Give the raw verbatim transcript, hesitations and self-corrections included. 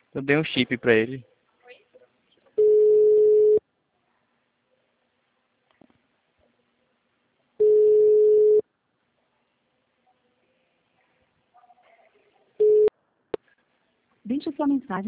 Eu dei um chip pra ele. Deixe sua mensagem